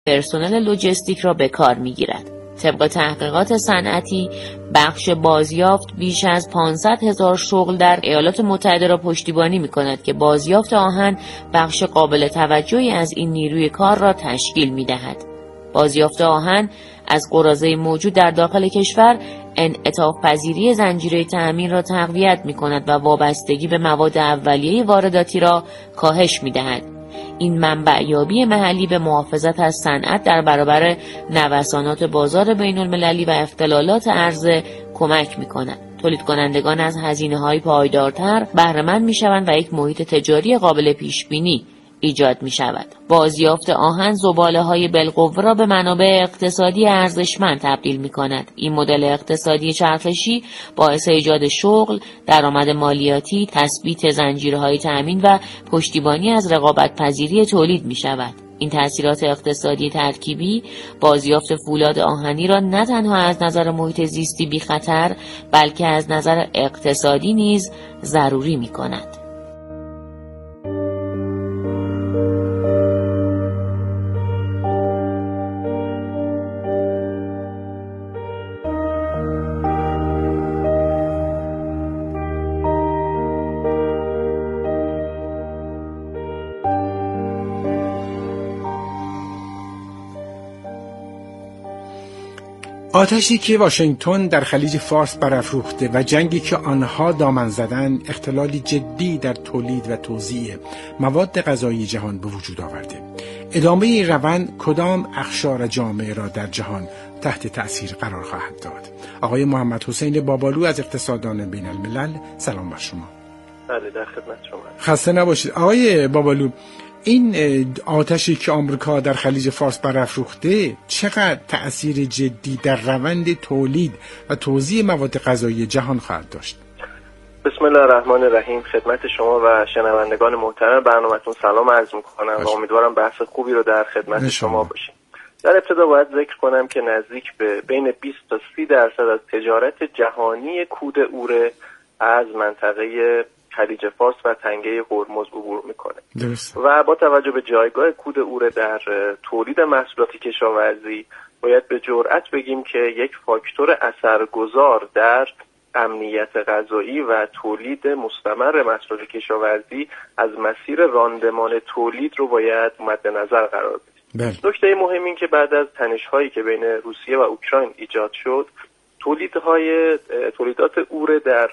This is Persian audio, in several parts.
پرسنل لوجستیک را به کار می‌گیرد. طبق تحقیقات صنعتی، بخش بازیافت بیش از 500,000 شغل در ایالات متحده را پشتیبانی می‌کند که بازیافت آهن بخش قابل توجهی از این نیروی کار را تشکیل می‌دهد. بازیافت آهن از قراضه موجود در داخل کشور انعطاف پذیری زنجیره تأمین را تقویت می‌کند و وابستگی به مواد اولیه وارداتی را کاهش می‌دهد. این منبع‌یابی محلی به محافظت از صنعت در برابر نوسانات بازار بین‌المللی و اختلالات عرضه کمک می‌کند. تولید کنندگان از هزینه‌های پایدارتر بهره‌مند می‌شوند و یک محیط تجاری قابل پیش‌بینی ایجاد می‌شود. بازیافت آهن زباله‌های بالقوه را به منابع اقتصادی ارزشمند تبدیل می‌کند. این مدل اقتصادی چرخشی باعث ایجاد شغل، درآمد مالیاتی، تثبیت زنجیرهای تأمین و پشتیبانی از رقابت‌پذیری تولید می‌شود. این تأثیرات اقتصادی ترکیبی بازیافت فولاد آهنی را نه تنها از نظر محیط زیستی بی خطر، بلکه از نظر اقتصادی نیز ضروری می‌کند. آتشی که واشنگتن در خلیج فارس برافروخته و جنگی که آنها دامن زدن اختلالی جدی در تولید و توزیع مواد غذایی جهان به وجود آورده. ادامه این روند کدام اقشار جامعه را در جهان تحت تأثیر قرار خواهد داد؟ آقای محمد حسین بابالو از اقتصاددان بین الملل، سلام بر شما. بله، در خدمت شما. خسته نباشید. آقای بابالو، این آتشی که آمریکا در خلیج فارس برافروخته چقدر تأثیر جدی در روند تولید و توزیع مواد غذایی جهان خواهد داشت؟ بسم الله الرحمن الرحیم. خدمت شما و شنوندگان محترم برنامه‌تون سلام عرض می‌کنم و امیدوارم بحث خوبی رو در خدمت شما باشیم. در ابتدا باید ذکر کنم که نزدیک به بین 20 تا 30% از تجارت جهانی کود اوره از منطقه خلیج فارس و تنگه هرمز عبور میکنه و با توجه به جایگاه کود اوره در تولید محصولات کشاورزی باید به جرئت بگیم که یک فاکتور اثرگذار در امنیت غذایی و تولید مستمر محصولات کشاورزی از مسیر راندمان تولید رو باید مد نظر قرار بدیم. نکته مهم این که بعد از تنش‌هایی که بین روسیه و اوکراین ایجاد شد، تولیدات اوره در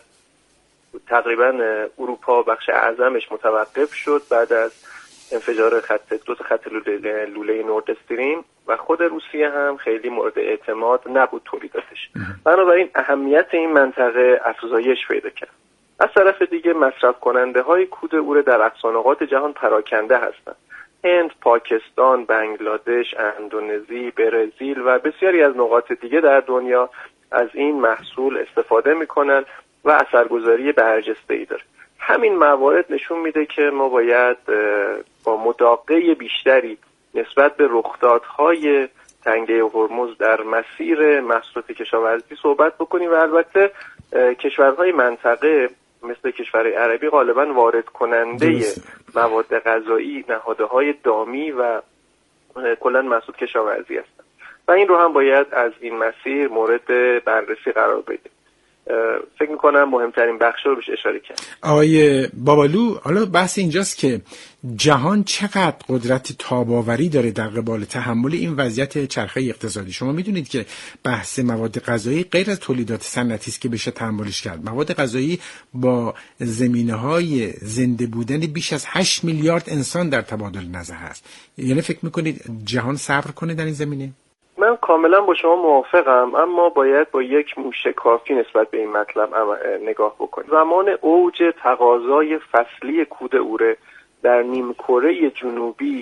تقریبا اروپا بخش اعظمش متوقف شد بعد از انفجار دو تا خط لوله نورد استریم و خود روسیه هم خیلی مورد اعتماد نبود تولیداتش. بنابراین اهمیت این منطقه افزایش پیدا کرد. از طرف دیگه مصرف کننده های کود اوره در اقصانقاط جهان پراکنده هستند. هند، پاکستان، بنگلادش، اندونزی، برزیل و بسیاری از نقاط دیگه در دنیا از این محصول استفاده میکنن و اثرگذاری برجسته‌ای داره. همین موارد نشون میده که ما باید با مداقه بیشتری نسبت به رخدادهای تنگه هرمز در مسیر محصولات کشاورزی صحبت بکنیم و البته کشورهای منطقه مثل کشورهای عربی غالبا وارد کننده مواد غذایی، نهادهای دامی و کلا محصول کشاورزی هستند و این رو هم باید از این مسیر مورد بررسی قرار بدیم. فکر میکنم مهمترین بخش رو بهش اشاره کردم. آقای بابالو، حالا بحث اینجاست که جهان چقدر قدرت تاب‌آوری داره در قبال تحمل این وضعیت چرخه اقتصادی. شما میدونید که بحث مواد غذایی غیر از تولیدات صنعتی است که بشه تحملش کرد. مواد غذایی با زمینه‌های زنده بودن بیش از 8 میلیارد انسان در تبادل نظر هست. یعنی فکر میکنید جهان صبر کنه در این زمینه؟ من کاملا با شما موافقم، اما باید با یک موشکافی نسبت به این مطلب نگاه بکنیم. زمان اوج تقاضای فصلی کود اوره در نیمکره جنوبی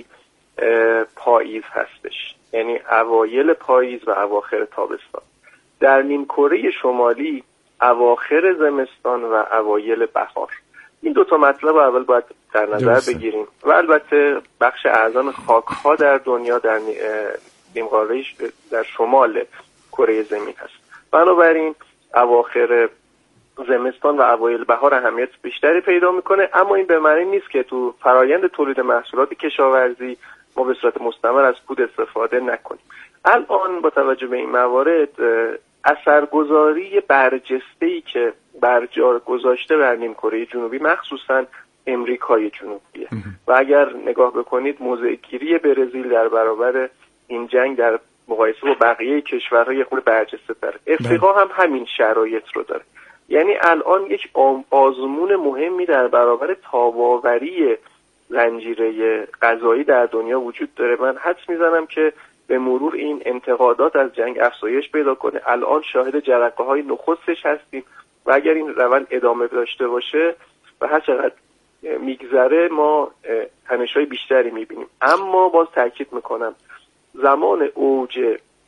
پاییز هستش، یعنی اوایل پاییز و اواخر تابستان. در نیمکره شمالی اواخر زمستان و اوایل بهار. این دو تا مطلب اول باید در نظر بگیریم و البته بخش اعظم خاک‌ها در دنیا در نیمکره در شمال کره زمین هست. بنابراین اواخر زمستان و اوایل بهار اهمیت بیشتری پیدا میکنه، اما این به معنی نیست که تو فرایند تولید محصولات کشاورزی ما به صورت مستمر از کود استفاده نکنیم. الان با توجه به این موارد اثرگذاری برجسته‌ای که برجا گذاشته بر نیمکره جنوبی مخصوصا امریکای جنوبیه و اگر نگاه بکنید موضع‌گیری برزیل در برابر این جنگ در مقایسه با بقیه کشورهای خود برجسته تره. افریقا هم همین شرایط رو داره. یعنی الان یک آزمون مهمی در برابر تاب‌آوری زنجیره غذایی در دنیا وجود داره. من حدس میزنم که به مرور این انتقادات از جنگ افزایش پیدا کنه. الان شاهد جرقه‌های نخستش هستیم و اگر این روند ادامه داشته باشه و هر چقدر میگذره ما تنش‌های بیشتری میبینیم. اما باز تاکید میکنم زمان اوج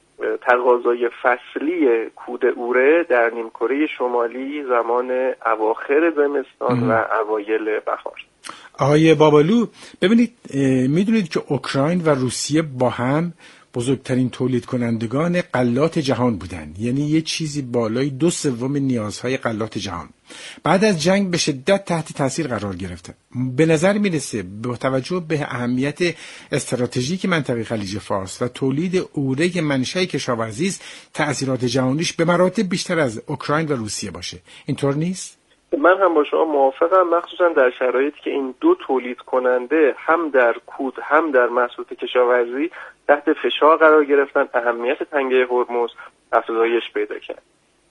تقاضای فصلی کود اوره در نیمکره شمالی زمان اواخر زمستان و اوایل بهار. آقای بابالو ببینید، میدونید که اوکراین و روسیه با هم بزرگترین تولید کنندگان غلات جهان بودن، یعنی یه چیزی بالای 2/3 نیازهای غلات جهان. بعد از جنگ به شدت تحت تاثیر قرار گرفته. به نظر میرسه با توجه به اهمیت استراتژیک منطقه خلیج فارس و تولید اوره که منشأ کشاورزی است، تأثیرات جهانیش به مراتب بیشتر از اوکراین و روسیه باشه. اینطور نیست؟ من هم با شما موافقم، مخصوصا در شرایطی که این دو تولید کننده هم در کود هم در محصولات کشاورزی تحت فشار قرار گرفتن. اهمیت تنگه هرمز افزایش پیدا کرد.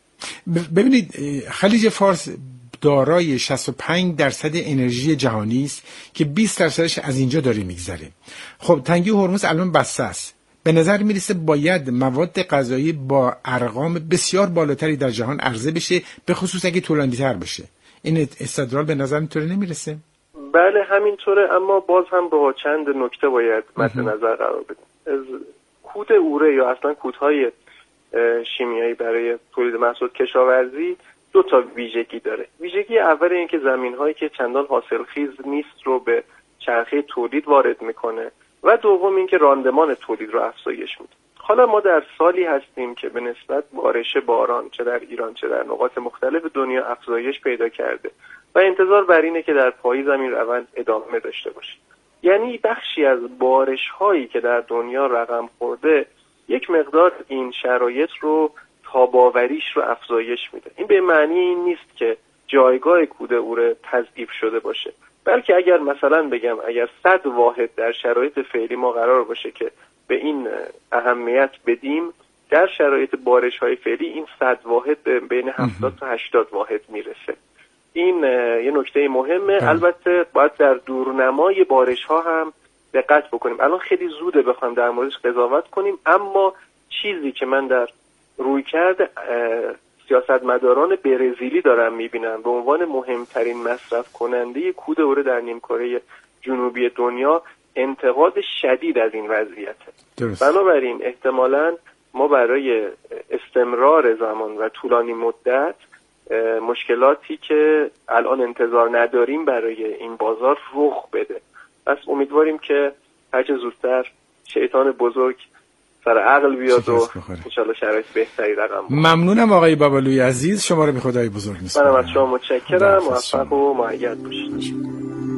ببینید، خلیج فارس دارای 65% انرژی جهانی است که 20% از اینجا داره میگذره. خب تنگه هرمز الان بسته است. به نظر میرسه باید مواد غذایی با ارقام بسیار بالاتری در جهان عرضه بشه، به خصوص اگه طولانی‌تر بشه. این استدلال به نظر اینطوری نمیرسه؟ بله همینطوره، اما باز هم با چند نکته باید مد نظر قرار بدیم. کود اوره یا اصلا کودهای شیمیایی برای تولید محصولات کشاورزی دو تا ویژگی داره. ویژگی اول این که زمین‌هایی که چندان حاصلخیز نیست رو به چرخه تولید وارد میکنه و دوم این که راندمان تولید رو افزایش میده. حالا ما در سالی هستیم که به نسبت بارش باران چه در ایران چه در نقاط مختلف دنیا افزایش پیدا کرده و انتظار بر اینه که در پاییز هم این روند ادامه داشته باشه. یعنی بخشی از بارش هایی که در دنیا رقم خورده یک مقدار این شرایط رو تاب‌آوریش رو افزایش میده. این به معنی این نیست که جایگاه کود اوره تضعیف شده باشه، بلکه اگر مثلا بگم اگر 100 واحد در شرایط فعلی ما قرار باشه که به این اهمیت بدیم، در شرایط بارش های فعلی این 100 واحد بین 70 تا 80 واحد میرسه. این یه نکته مهمه. البته باید در دورنمای بارش ها هم دقت بکنیم. الان خیلی زوده بخوایم در موردش قضاوت کنیم، اما چیزی که من در رویکرد سیاستمداران برزیلی دارم میبینم به عنوان مهمترین مصرف کننده کود اوره در نیمکره جنوبی دنیا انتقاد شدید از این وضعیته. بنابراین احتمالاً ما برای استمرار زمان و طولانی مدت مشکلاتی که الان انتظار نداریم برای این بازار رخ بده. پس امیدواریم که هرچه زودتر شیطان بزرگ سر عقل بیاد و انشالله شرایط بهتری رقم بخوره. ممنونم آقای بابالوی عزیز، شما رو به خدای بزرگ میسپارم. منم از شما متشکرم. موفق و مؤید باشید.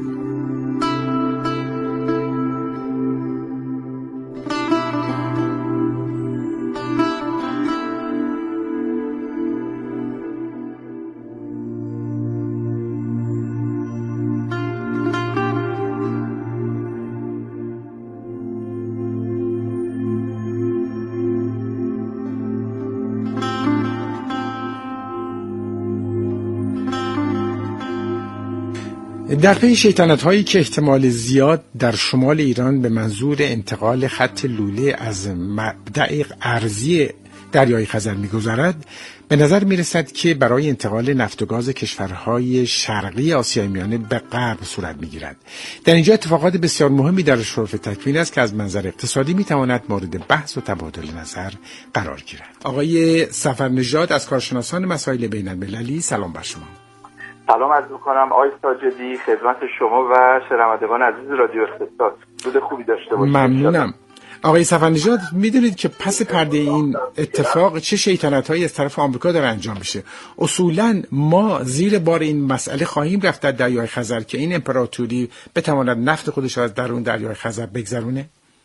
در پی شیطنت هایی که احتمال زیاد در شمال ایران به منظور انتقال خط لوله از مبدأ ارضی دریای خزر می‌گذرد، به نظر می‌رسد که برای انتقال نفت و گاز کشورهای شرقی آسیای میانه به غرب صورت می‌گیرد. در اینجا اتفاقات بسیار مهمی در شرف تکوین است که از منظر اقتصادی می‌تواند مورد بحث و تبادل نظر قرار گیرد. آقای سفرنژاد از کارشناسان مسائل بین‌المللی، سلام بر شما. سلام عرض می‌کنم آقای ساجدی خدمت شما و شنوندگان عزیز رادیو اقتصاد. روز خوبی داشته باشید. ممنونم. آقای سفرنژاد، میدونید که پس پرده این اتفاق چه شیطنت‌هایی از طرف آمریکا داره انجام میشه؟ اصولاً ما زیر بار این مسئله خواهیم رفت در دریای خزر که این امپراتوری بتواند نفت خودش را از درون دریای خزر بگذرونه؟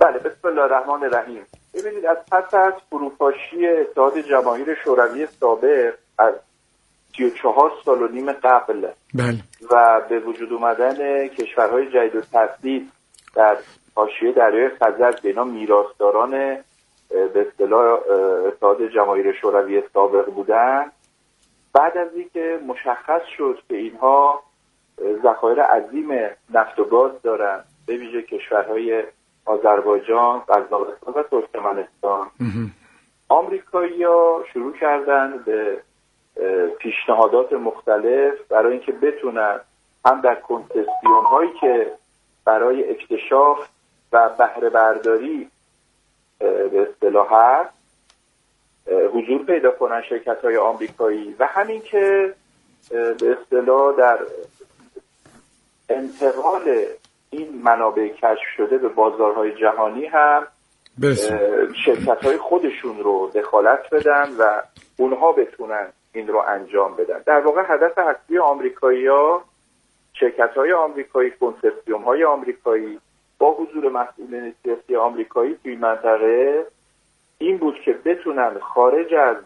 بله، بسم الله الرحمن الرحیم. ببینید، از پس از فروپاشی اتحاد جماهیر شوروی سابق از 34 سال و نیم قبل بله. و به وجود اومدن کشورهای جدید التأسیس در حاشیه دریای خزر که اینا میراثداران به اصطلاح اتحاد جماهیر شوروی سابق بودن، بعد از اینکه مشخص شد که اینها ذخایر عظیم نفت و گاز دارن، به ویژه کشورهای آذربایجان، قزاقستان و ترکمنستان، آمریکایی‌ها شروع کردن به پیشنهادات مختلف برای اینکه بتونن هم در کنسسیون هایی که برای اکتشاف و بهره برداری به اصطلاح هست حضور پیدا کنن شرکت‌های آمریکایی، و همین که به اصطلاح در انتقال این منابع کشف شده به بازارهای جهانی هم شرکت‌های خودشون رو دخالت بدن و اونها بتونن این رو انجام بدن. در واقع هدف اصلی آمریکایی‌ها، شرکت‌های آمریکایی، کنسورسیوم‌های آمریکایی با حضور مسئولین سیاسی آمریکایی توی منطقه این بود که بتونن خارج از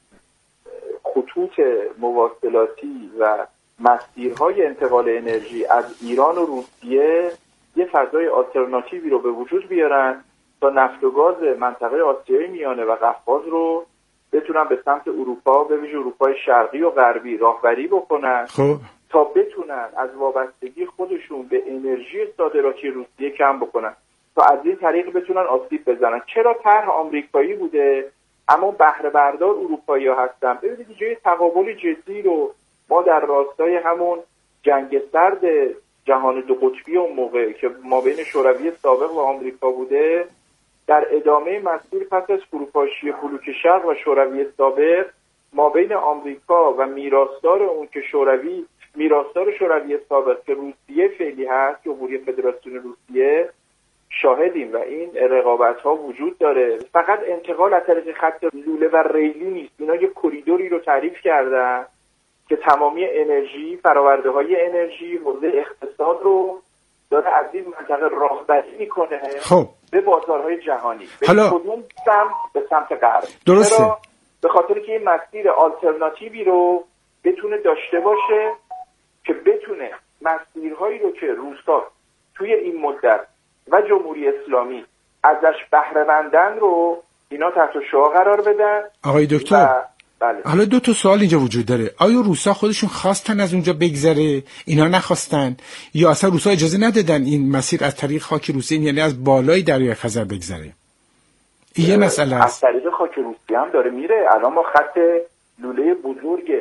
خطوط مواصلاتی و مسیرهای انتقال انرژی از ایران و روسیه یه فضای آلترناتیوی رو به وجود بیارن تا نفت و گاز منطقه آسیای میانه و قفقاز رو بتونن به سمت اروپا، به ویژه اروپای شرقی و غربی راهبری بکنن تا بتونن از وابستگی خودشون به انرژی صادراتی روسیه کم بکنن، تا از این طریق بتونن آسیب بزنن. چرا طرح آمریکایی بوده اما بهره بردار اروپایی‌ها هستن؟ ببینید جای تقابل جدی رو ما در راستای همون جنگ سرد جهان دو قطبی اون موقع که ما بین شوروی سابق و آمریکا بوده، در ادامه مسیر پس از فروپاشی بلوک شرق و شوروی سابق ما بین آمریکا و میراثدار اون که میراثدار شوروی سابق که روسیه فعلی هست، جمهوری فدراسیون روسیه، شاهدیم و این رقابت‌ها وجود داره. فقط انتقال از طریق خط لوله و ریلی نیست، اینا یه کریدوری رو تعریف کردن که تمامی انرژی، فرآورده‌های انرژی، حوزه اقتصاد رو داره از این منطقه راهبری میکنه به بازارهای جهانی. حالا کدوم سمت؟ به سمت غرب. درسته. به خاطر که این مسیر آلترناتیوی رو بتونه داشته باشه که بتونه مسیرهایی رو که روسا توی این مدت و جمهوری اسلامی ازش بهره مندن رو اینا تحت شعاع قرار بدن. آقای دکتر، بله. حالا دو تا سوال اینجا وجود داره. آیا روسا خودشون خواستن از اونجا بگذره، اینا نخواستن، یا اصلا روسا اجازه ندادن این مسیر از طریق خاک روسیه، یعنی از بالای دریای خزر بگذره؟ این یه مسئله است. از طریق خاک روسیه هم داره میره. الان ما خط لوله بزرگ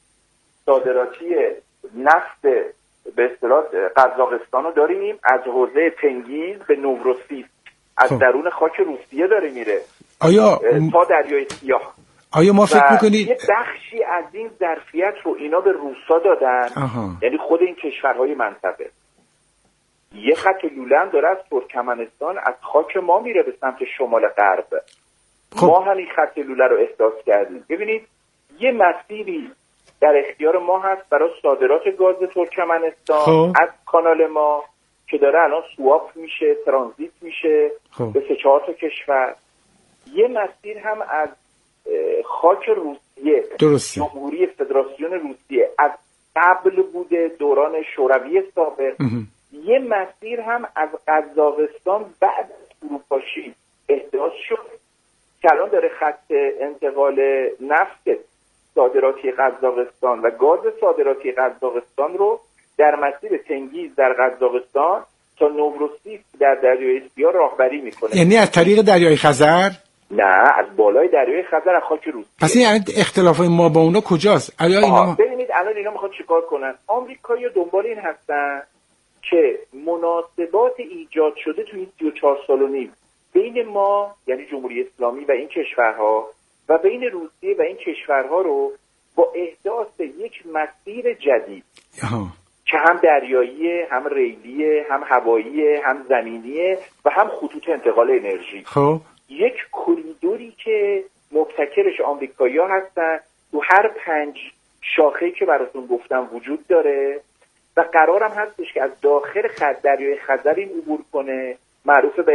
صادراتی نفت به اصطلاح قزاقستان رو داریم، از حوزه تنگیز به نوروسیسک از درون خاک روسیه داره میره آیا تا دریای سیاه. آیا ما فکر میکنید یه بخشی از این ظرفیت رو اینا به روسا دادن؟ یعنی خود این کشورهای منطقه. یه خط لوله هم داره از ترکمنستان از خاک ما میره به سمت شمال غرب. ما همین خط لوله رو احداث کردیم. ببینید یه مسیری در اختیار ما هست برای صادرات گاز ترکمنستان از کانال ما که داره الان سواپ میشه، ترانزیت میشه به 3-4 تا کشور. یه مسیر هم از خاک روسیه، درسته. جمهوری فدراسیون روسیه از قبل بوده، دوران شوروی سابق. یه مسیر هم از قزاقستان بعد از فروپاشی احداث شد که الان داره خط انتقال نفت صادراتی قزاقستان و گاز صادراتی قزاقستان رو در مسیر تنگیز در قزاقستان تا نوروسیسک در دریای سیاه راهبری میکنه. یعنی از طریق دریای خزر؟ نه، از بالای دریای خزر، از خاک روسیه. پس این اختلافای ما با اونا کجاست؟ ببینید الان اینا میخواد چیکار کنن؟ آمریکایی‌ها دنبال این هستن که مناسبات ایجاد شده تو این 34 سال و نیم بین ما، یعنی جمهوری اسلامی و این کشورها، و بین روسیه و این کشورها رو با احداث یک مسیر جدید که هم دریایی، هم ریلی، هم هوایی، هم زمینی و هم خطوط انتقال انرژی، یک کریدوری که مبتکرش آمریکایی‌ها هستن، تو هر 5 شاخه‌ای که براتون گفتم وجود داره و قرارم هستش که از داخل دریای خزر این عبور کنه، معروف به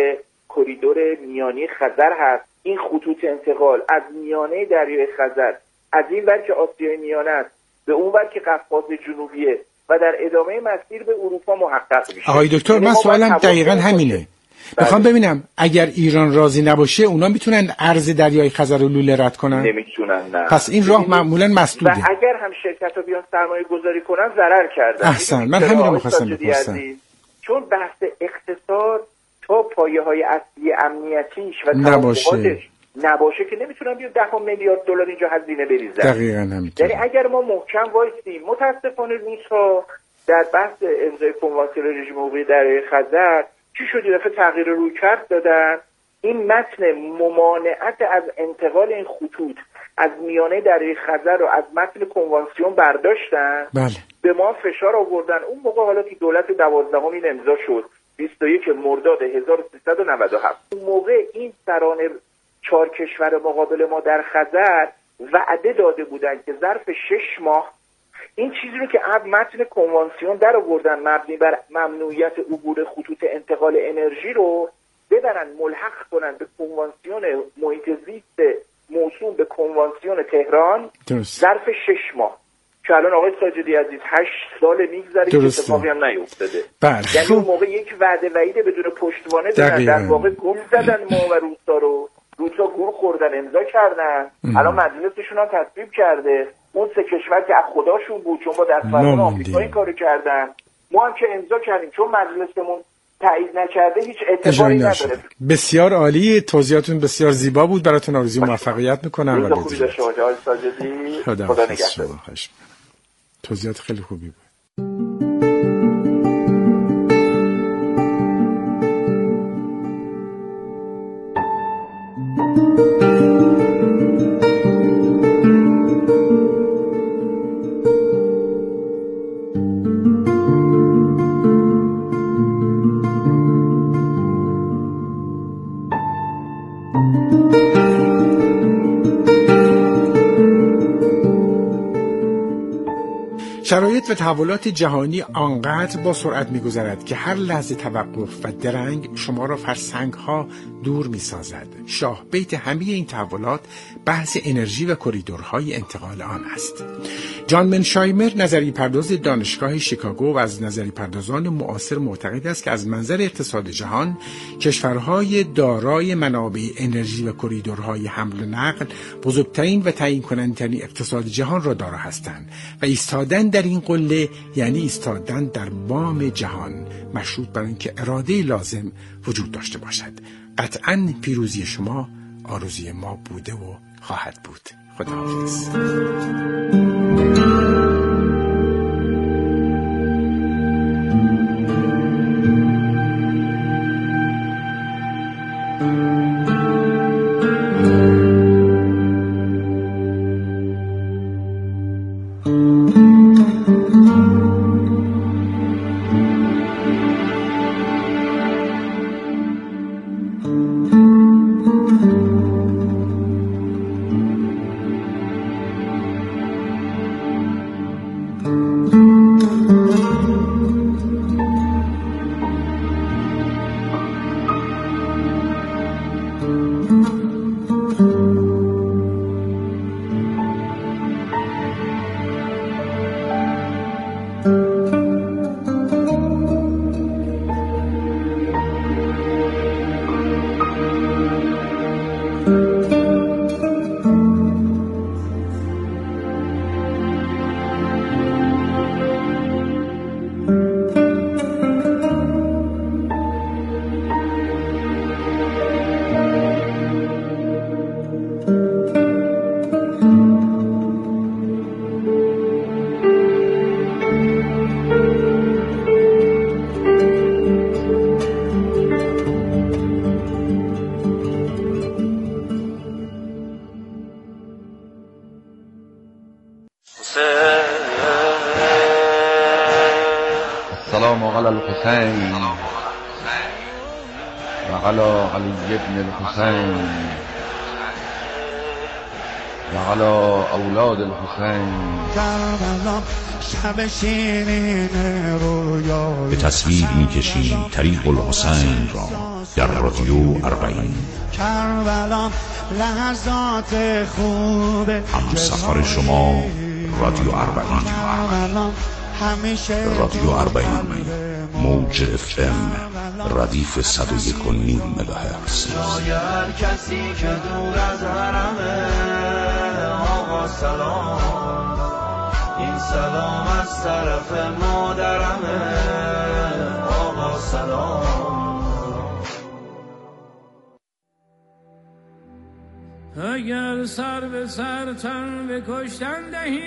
کریدور میانی خزر هست. این خطوط انتقال از میانه دریای خزر از این ور که آسیای میانه است به اون ور که قفقاز جنوبیه و در ادامه مسیر به اروپا محقق میشه. آقای دکتر من سوالم دقیقاً همینه. میخوام ببینم اگر ایران راضی نباشه اونا میتونن عرض دریای خزر و لوله رد کنن؟ نمیتونن. نه. پس این راه معمولا مسدوده. و اگر هم شرکت‌ها بیان سرمایه گذاری کنن ضرر کردن. احسن، من همین رو می‌خواستم بپرسم. چون بحث اقتصاد تا پایه‌های اصلی امنیتیش و نباشه که نمیتونن بیان 10 میلیارد دلار اینجا هزینه بریزن. دقیقاً همینطور. یعنی اگر ما محکم وایسیم، متاسفانه روس‌ها در بحث امضای کنوانسیون رژیم حقوقی دریای خزر چی شد؟ یه دفعه تغییر رویکرد دادن. این متن ممانعت از انتقال این خطوط از میانه دریای خزر رو از متن کنوانسیون برداشتن. بله. به ما فشار آوردن. اون موقع حالا که دولت 12 این امضا شد 21 مرداد 1397. اون موقع این سران 4 کشور مقابل ما در خزر وعده داده بودن که ظرف 6 ماه این چیزی رو که از متن کنوانسیون در آوردن مبنی بر ممنوعیت عبور خطوط انتقال انرژی رو ببرن ملحق کنن به کنوانسیون محیط زیست موسوم به کنوانسیون تهران ظرف 6 ماه که الان آقای ساجدی عزیز 8 سال میگذره که اتفاقی هم نیفتاده. یعنی اون موقع یک وعده وعیده بدون پشتوانه دادن، در واقع گول زدن ما و روسا رو. روسا گول خوردن، امضا کردن. الان مجلسشون هم تصویب کرده. اون 3 کشور که از خداشون بود چون با دستورات آمریکا این کارو کردن، ما هم که امضا کردیم چون مجلسمون تایید نکرده هیچ اعتباری نداره. بسیار عالی، توضیحاتون بسیار زیبا بود. براتون آرزوی موفقیت میکنم. روز خوبی داشته باشید آقای ساجدی. خدا نگهدار. توضیحات خیلی خوبی بود. شرایط و تحولات جهانی آنقدر با سرعت می‌گذرد که هر لحظه توقف و درنگ شما را فرسنگ‌ها دور می‌سازد. شاه بیت همه این تحولات بحث انرژی و کریدورهای انتقال آن است. جان منشایمر نظری پرداز دانشگاه شیکاگو و از نظری پردازان معاصر معتقد است که از منظر اقتصاد جهان کشورهای دارای منابع انرژی و کریدورهای حمل و نقل بزرگترین و تعیین کننده‌ترین اقتصاد جهان را دارا هستند و ایستادن در این قله یعنی ایستادن در بام جهان، مشروط بر اینکه اراده لازم وجود داشته باشد. قطعاً پیروزی شما آرزوی ما بوده و خواهد بود. خداحافظ. السلام علی الحسین و علی علی ابن الحسین و علی اولاد الحسین. به تصویر می‌کشیم طریق الحسین را در رادیو 40. کربلا لحظات خوبه همسفر شما رادیو 40. رادیو 40 موج FM ردیف 101.9 مگاهرتز. شاید کسی که دور از حرمه آقا سلام، این سلام از طرف مادرمه آقا سلام. اگر سر به سر تن به کشتن دهی،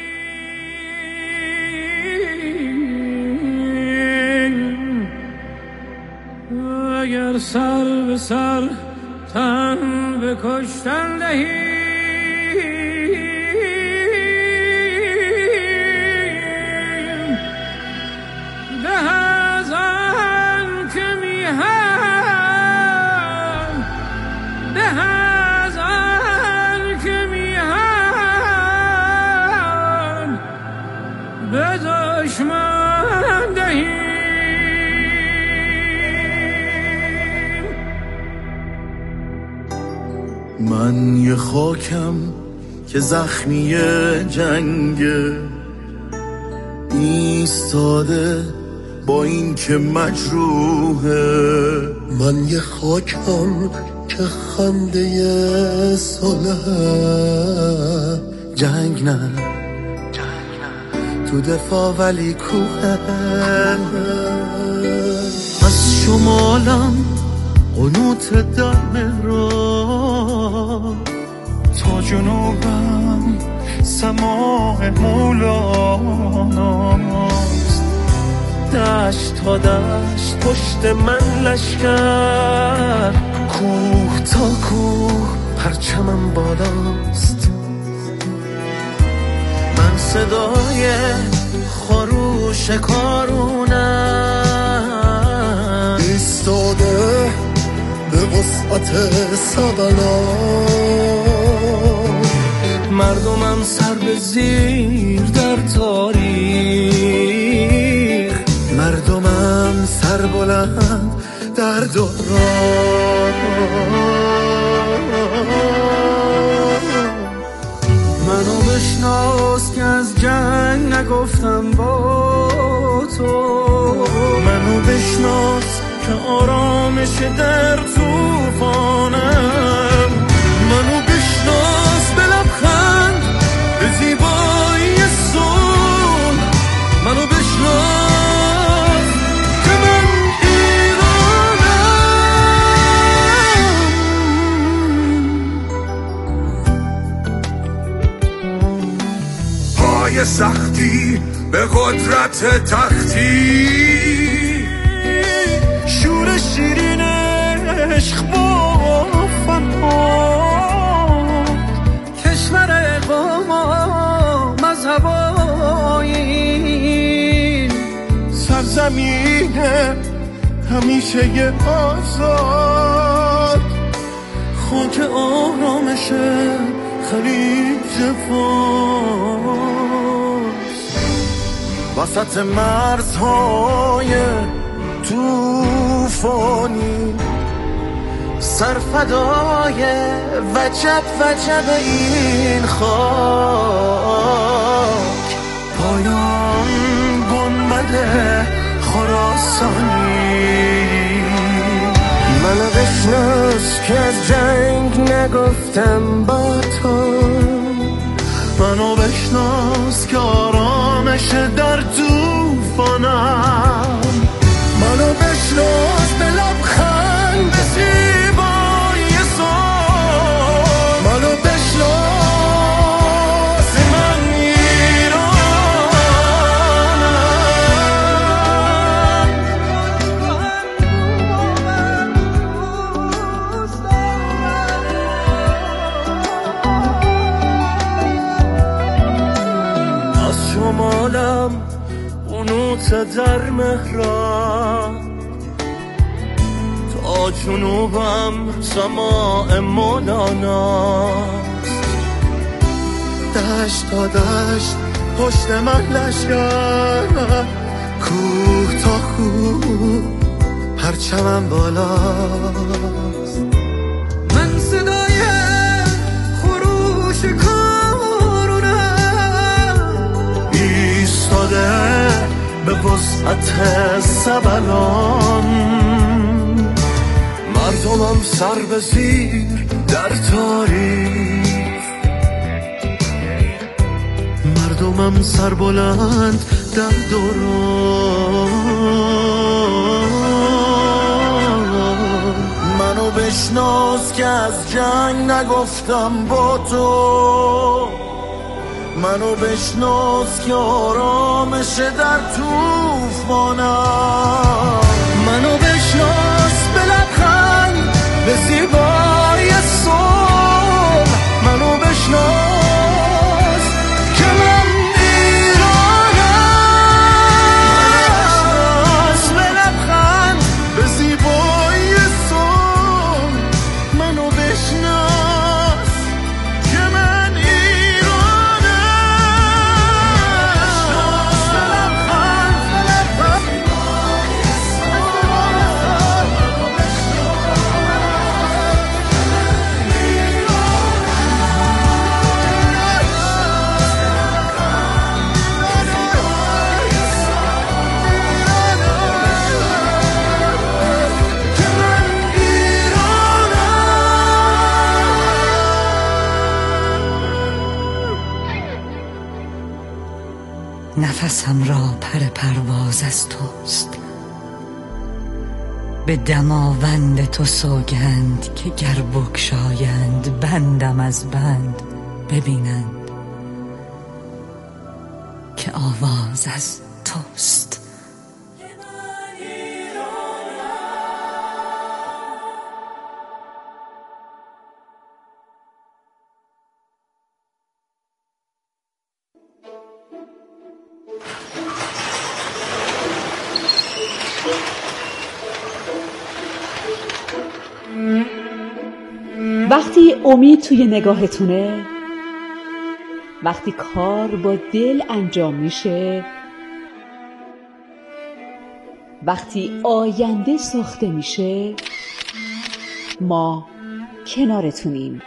اگر سر به سر تن به کشتن دهی، به از آن که میهم، به از آن که میهم به دشمن دهی. من یه خاکم که زخمی جنگه، ایستاده با این که مجروحه. من یه خاکم که خنده صلحه، جنگ نه تو دفاع ولی کوه. از شمالم قنوت در مهراب، تا جنوبم سماع مولاناست. دشت تا دشت پشت من لشکر، کوه تا کوه پرچمم بالاست. من صدای خروش کارونم، ایستاده به وسعت سبلا. مردمم سر به زیر در تاریخ، مردمم سر بلند در دوران. منو بشناس که از جنگ نگفتم با تو، منو بشناس که آرامش در توفانم. منو بشناس به لبخند به زیبایی صلح، منو بشناس که من ایرانم. پای سختی به قدرت تختی، شور شیرین عشق با فنا. کشور اقامت مذهبایی، سرزمین همیشه ی آزاد. خاک آرامش خلیج فارس، وسط مرزهای توفانی. سرفدای وجب وجب این خاک، پایان گنبد خراسانی. منو بشناس که از جنگ نگفتم با تو، منو بشناس که آرامش در توفانم. منو بشناس به لبخند به زیبایی صلح، منو بشناس من ایرانم. از شمالم قنوت در مهراب، تا جنوبم سماع مولاناست. دشت تا دشت پشت من لشکر، کوه تا کوه پرچمم بالاست. من صدای خروش کارونم ایستاده به وسعت سبلان. مردمم سر به زیر در تاریخ، مردمم سر بلند در دوران. منو بشناس که از جنگ نگفتم با تو، منو بشناس که آرامش در توفانم. منو بشناس به لبخند به زیبای صبح، منو بشناس که من ایرانم. به لبخند به زیبای صبح، منو بشناس که من نفسم را پر پرواز از توست، به دماوند تو سوگند که گر بگشایند بندم از بند ببینند که آواز از توست. وقتی امید توی نگاهتونه، وقتی کار با دل انجام میشه، وقتی آینده ساخته میشه، ما کنارتونیم.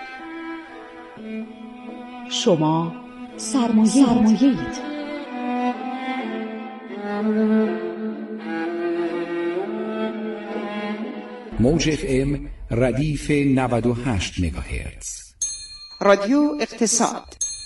شما سرمایه‌اید. موج FM ردیف 98 مگاهرتز. رادیو اقتصاد.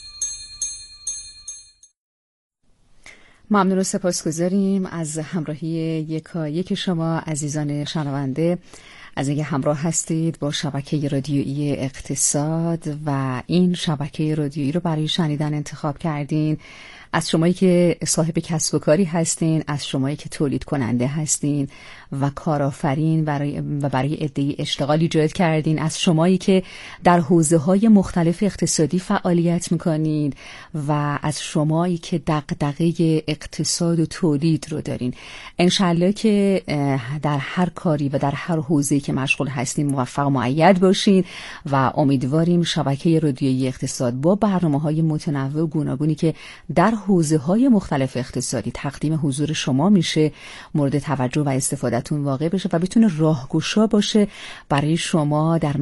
ممنون و سپاسگزاریم از همراهی یکایک شما عزیزان شنونده، از اینکه همراه هستید با شبکه رادیویی اقتصاد و این شبکه رادیویی رو برای شنیدن انتخاب کردین. از شمایی که صاحب کسب و کاری هستین، از شمایی که تولید کننده هستین و کارآفرین برای عده‌ای اشتغال ایجاد کردین، از شمایی که در حوزه‌های مختلف اقتصادی فعالیت می‌کنید و از شمایی که دغدغه اقتصاد و تولید رو دارین. انشالله که در هر کاری و در هر حوزه‌ای که مشغول هستین موفق و مؤید باشین و امیدواریم شبکه رادیویی اقتصاد با برنامه‌های متنوع و گوناگونی که در حوزه‌های مختلف اقتصادی تقدیم حضور شما میشه مورد توجه و استفادهتون واقع بشه و بتونه راهگشا باشه برای شما در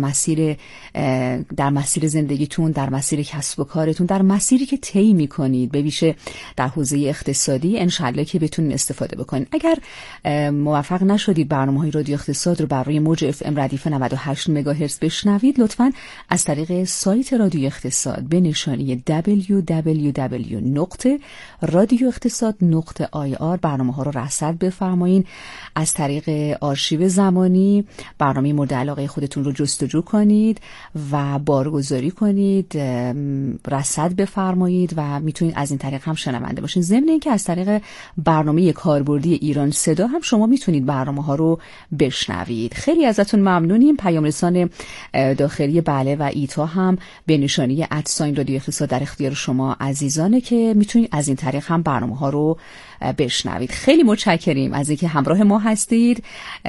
مسیر زندگیتون، در مسیر کسب و کارتون، در مسیری که طی می‌کنید، به ویژه در حوزه اقتصادی. انشالله که بتونید استفاده بکنید. اگر موفق نشدید برنامه‌های رادیو اقتصاد رو برای موج اف ام ردیف 98 مگاهرتز بشنوید، لطفاً از طریق سایت رادیو اقتصاد به نشانی www.radioeqtisad.ir برنامه‌ها رو رصد بفرمایید. از طریق آرشیو زمانی برنامه مورد علاقه خودتون رو جستجو کنید و بارگذاری کنید، رصد بفرمایید و میتونید از این طریق هم شنونده باشین. ضمن اینکه از طریق برنامه کاربردی ایران صدا هم شما میتونید برنامه‌ها رو بشنوید. خیلی ازتون ممنونیم. پیام رسان داخلی بله و ایتا هم به نشانی @ رادیو اقتصاد در اختیار شما عزیزانه که میتونید میتونید از این طریق هم برنامه ها رو بشنوید. خیلی متشکریم از اینکه همراه ما هستید.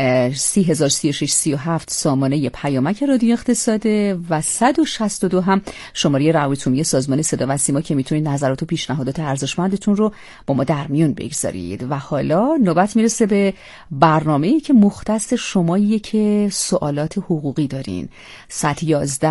303637 سامانه پیامک رادیو اقتصاده و 162 هم شماره روابط سازمان صدا و سیما که میتونید نظرات و پیشنهادات ارزشمندتون رو با ما در میون بگذارید. و حالا نوبت میرسه به برنامه‌ای که مختص شماییه که سوالات حقوقی دارین. ساعت 11